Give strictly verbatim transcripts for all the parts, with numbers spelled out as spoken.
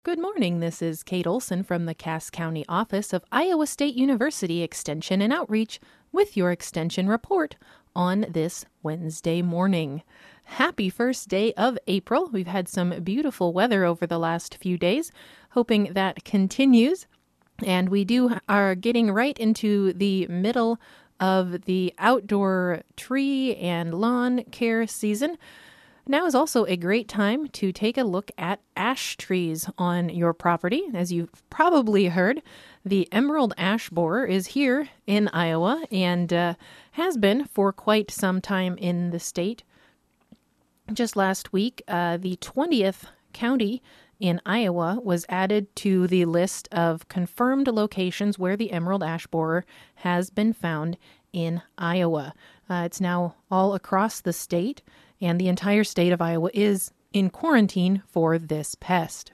Good morning. This is Kate Olson from the Cass County office of Iowa State University Extension and Outreach with your Extension report on this Wednesday morning. Happy first day of April. We've had some beautiful weather over the last few days, hoping that continues. And we do are getting right into the middle of the outdoor tree and lawn care season. Now is also a great time to take a look at ash trees on your property. As you've probably heard, the emerald ash borer is here in Iowa and uh, has been for quite some time in the state. Just last week, uh, the twentieth county in Iowa was added to the list of confirmed locations where the emerald ash borer has been found in Iowa. Uh, it's now all across the state, and the entire state of Iowa is in quarantine for this pest.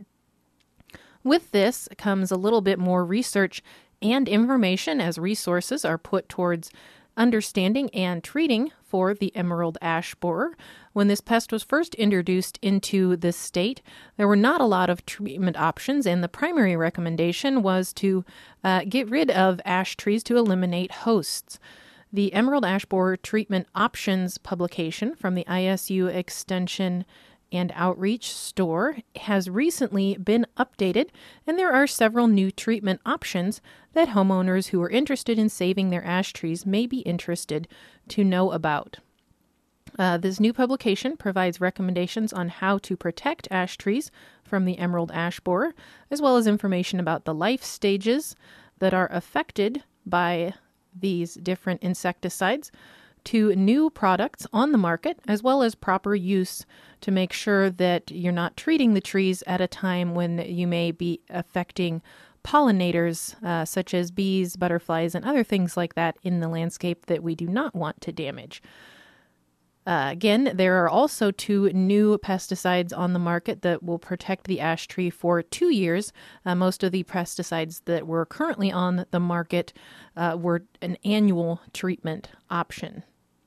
With this comes a little bit more research and information as resources are put towards understanding and treating for the emerald ash borer. When this pest was first introduced into this state, there were not a lot of treatment options, and the primary recommendation was to uh, get rid of ash trees to eliminate hosts. The Emerald Ash Borer Treatment Options publication from the I S U Extension and Outreach store has recently been updated, and there are several new treatment options that homeowners who are interested in saving their ash trees may be interested to know about. Uh, this new publication provides recommendations on how to protect ash trees from the emerald ash borer, as well as information about the life stages that are affected by these different insecticides, to new products on the market, as well as proper use to make sure that you're not treating the trees at a time when you may be affecting pollinators, uh, such as bees, butterflies, and other things like that in the landscape that we do not want to damage. Uh, again, there are also two new pesticides on the market that will protect the ash tree for two years. Uh, most of the pesticides that were currently on the market uh, were an annual treatment option.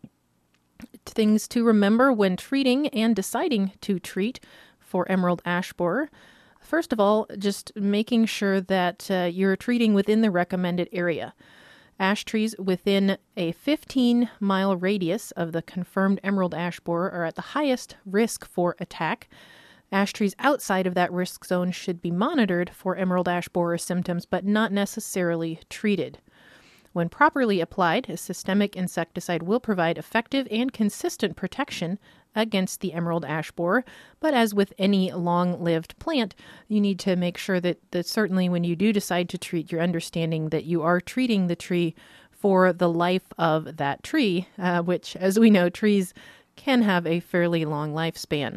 Things to remember when treating and deciding to treat for emerald ash borer. First of all, just making sure that uh, you're treating within the recommended area. Ash trees within a fifteen-mile radius of the confirmed emerald ash borer are at the highest risk for attack. Ash trees outside of that risk zone should be monitored for emerald ash borer symptoms, but not necessarily treated. When properly applied, a systemic insecticide will provide effective and consistent protection against the emerald ash borer, but as with any long-lived plant, you need to make sure that, that certainly when you do decide to treat, you're understanding that you are treating the tree for the life of that tree, uh, which, as we know, trees can have a fairly long lifespan.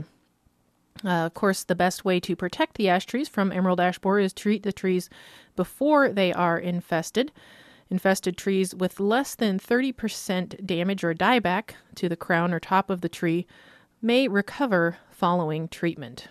Uh, of course, the best way to protect the ash trees from emerald ash borer is to treat the trees before they are infested. Infested trees with less than thirty percent damage or dieback to the crown or top of the tree may recover following treatment.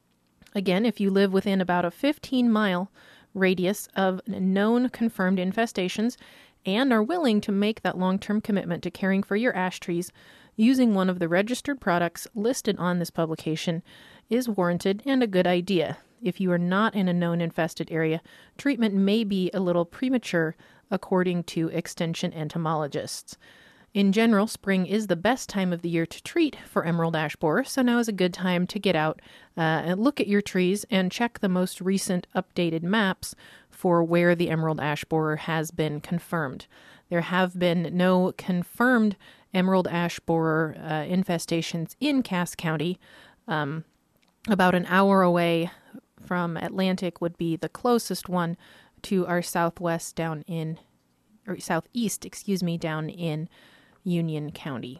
Again, if you live within about a fifteen-mile radius of known confirmed infestations and are willing to make that long-term commitment to caring for your ash trees, using one of the registered products listed on this publication is warranted and a good idea. If you are not in a known infested area, treatment may be a little premature, according to extension entomologists. In general, spring is the best time of the year to treat for emerald ash borer, so now is a good time to get out uh, and look at your trees and check the most recent updated maps for where the emerald ash borer has been confirmed. There have been no confirmed emerald ash borer uh, infestations in Cass County. Um, about an hour away from Atlantic would be the closest one to our southwest down in, or southeast, excuse me, down in Union County.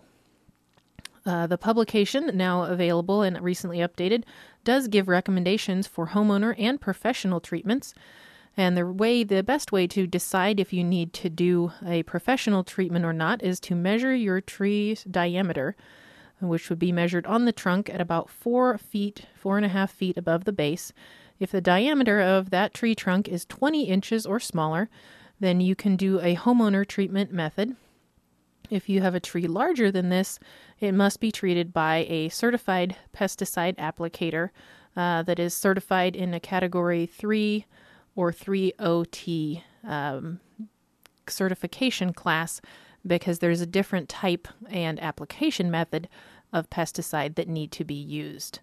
Uh, the publication, now available and recently updated, does give recommendations for homeowner and professional treatments. And the way, the best way to decide if you need to do a professional treatment or not is to measure your tree's diameter, which would be measured on the trunk at about four feet, four and a half feet above the base. If the diameter of that tree trunk is twenty inches or smaller, then you can do a homeowner treatment method. If you have a tree larger than this, it must be treated by a certified pesticide applicator uh, that is certified in a Category three or three O T um, certification class, because there's a different type and application method of pesticide that need to be used.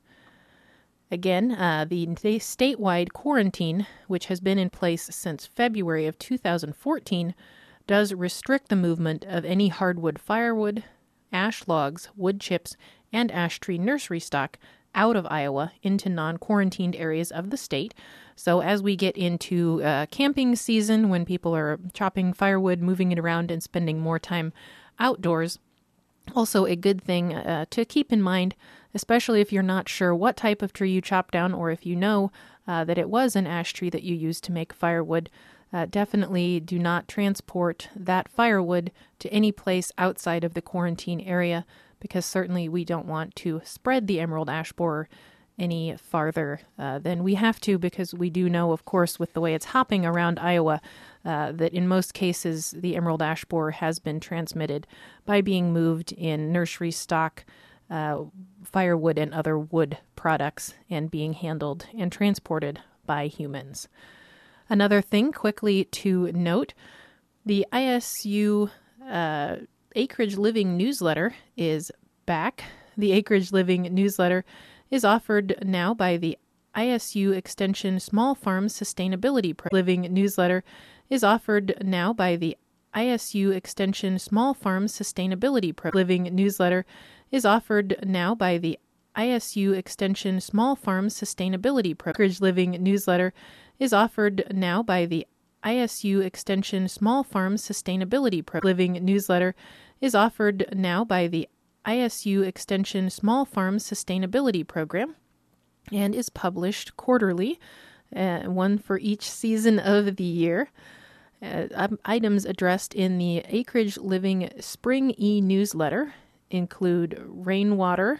Again, uh, the statewide quarantine, which has been in place since February of two thousand fourteen, does restrict the movement of any hardwood firewood, ash logs, wood chips, and ash tree nursery stock out of Iowa into non-quarantined areas of the state. So as we get into uh, camping season, when people are chopping firewood, moving it around, and spending more time outdoors, also a good thing uh, to keep in mind, especially if you're not sure what type of tree you chopped down, or if you know uh, that it was an ash tree that you used to make firewood, uh, definitely do not transport that firewood to any place outside of the quarantine area, because certainly we don't want to spread the emerald ash borer any farther uh, than we have to, because we do know, of course, with the way it's hopping around Iowa, uh, that in most cases the emerald ash borer has been transmitted by being moved in nursery stock, uh, firewood, and other wood products, and being handled and transported by humans. Another thing quickly to note, the I S U uh, Acreage Living newsletter is back. The Acreage Living newsletter is offered now by the I S U Extension Small Farm Sustainability Pro- Living newsletter is offered now by the I S U Extension Small Farm Sustainability Pro- Living newsletter is offered now by the I S U Extension Small Farm Sustainability Pro- Acreage Living newsletter is offered now by the I S U Extension Small Farm Sustainability Pro- Living newsletter is offered now by the I S U Extension Small Farm Sustainability Program, and is published quarterly, uh, one for each season of the year. Uh, um, items addressed in the Acreage Living Spring e-newsletter include rainwater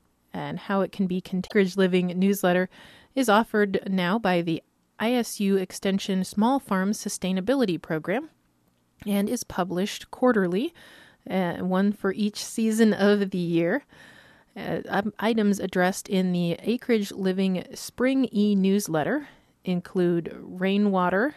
and how it can be contained. Acreage Living newsletter is offered now by the I S U Extension Small Farm Sustainability Program, and is published quarterly, uh, one for each season of the year. Uh, um, items addressed in the Acreage Living Spring e-newsletter include rainwater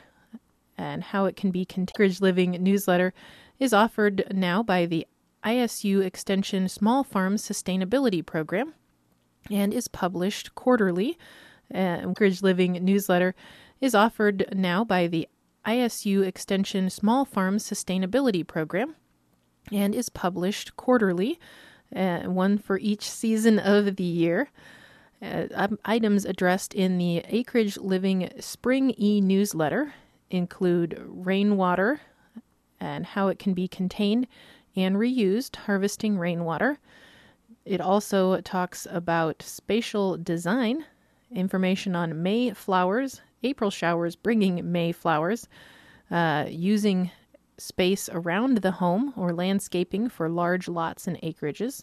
and how it can be contained. Acreage Living newsletter is offered now by the I S U Extension Small Farm Sustainability Program, and is published quarterly. Uh, Acreage Living newsletter is offered now by the I S U Extension Small Farm Sustainability Program, and is published quarterly, uh, one for each season of the year. Uh, um, items addressed in the Acreage Living Spring e-newsletter include rainwater and how it can be contained and reused, harvesting rainwater. It also talks about spatial design, information on May flowers, April showers bringing May flowers, uh, using space around the home or landscaping for large lots and acreages.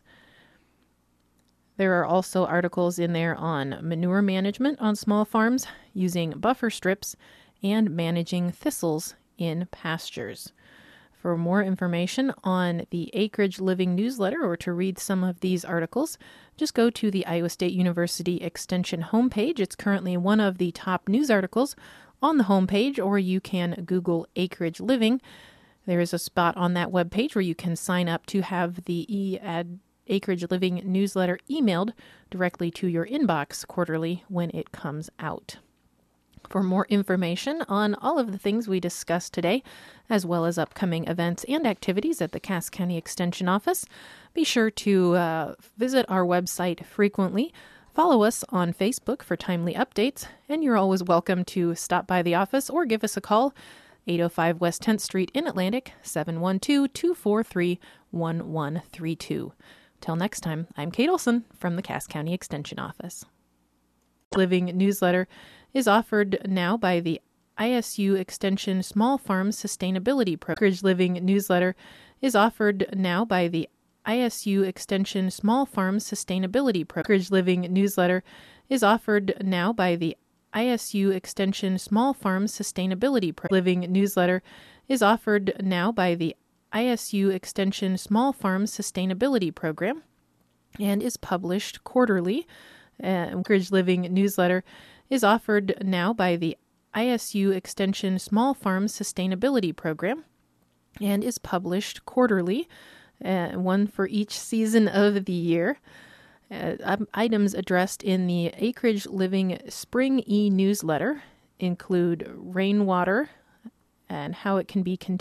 There are also articles in there on manure management on small farms, using buffer strips, and managing thistles in pastures. For more information on the Acreage Living newsletter, or to read some of these articles, just go to the Iowa State University Extension homepage. It's currently one of the top news articles on the homepage, or you can Google Acreage Living. There is a spot on that webpage where you can sign up to have the e-ad Acreage Living newsletter emailed directly to your inbox quarterly when it comes out. For more information on all of the things we discussed today, as well as upcoming events and activities at the Cass County Extension Office, be sure to uh, visit our website frequently. Follow us on Facebook for timely updates, and you're always welcome to stop by the office or give us a call, eight oh five West tenth Street in Atlantic, seven one two, two four three, one one three two. Till next time, I'm Kate Olson from the Cass County Extension Office. Living newsletter is offered now by the I S U Extension Small Farm Sustainability Program. Acreage Living newsletter is offered now by the I S U Extension Small Farm Sustainability Program. Acreage Living newsletter is offered now by the I S U Extension Small Farm Sustainability Program. Living newsletter is offered now by the I S U Extension Small Farm Sustainability Program, and is published quarterly. Uh, Acreage Living newsletter is offered now by the I S U Extension Small Farm Sustainability Program and is published quarterly, uh, one for each season of the year. Uh, um, items addressed in the Acreage Living Spring e-newsletter include rainwater and how it can be contained